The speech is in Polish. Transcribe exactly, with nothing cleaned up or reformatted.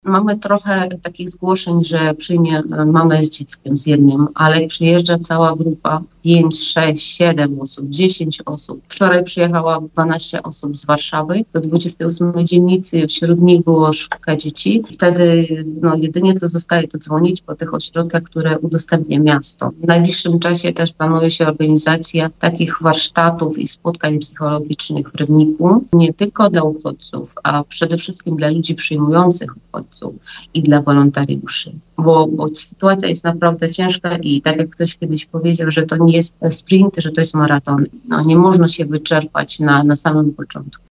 Mamy trochę takich zgłoszeń, że przyjmie mamę z dzieckiem, z jednym, ale jak przyjeżdża cała grupa, pięć, sześć, siedem osób, dziesięć osób. Wczoraj przyjechała dwanaście osób z Warszawy do dwudziestej ósmej dzielnicy, wśród nich było szóstka dzieci. Wtedy no, jedynie to zostaje to dzwonić po tych ośrodkach, które udostępnia miasto. W najbliższym czasie też planuje się organizacja takich warsztatów i spotkań psychologicznych w Rybniku, nie tylko dla uchodźców, a przede wszystkim dla ludzi przyjmujących uchodźców i dla wolontariuszy, bo, bo sytuacja jest naprawdę ciężka i tak jak ktoś kiedyś powiedział, że to nie jest sprint, że to jest maraton. No, nie można się wyczerpać na, na samym początku.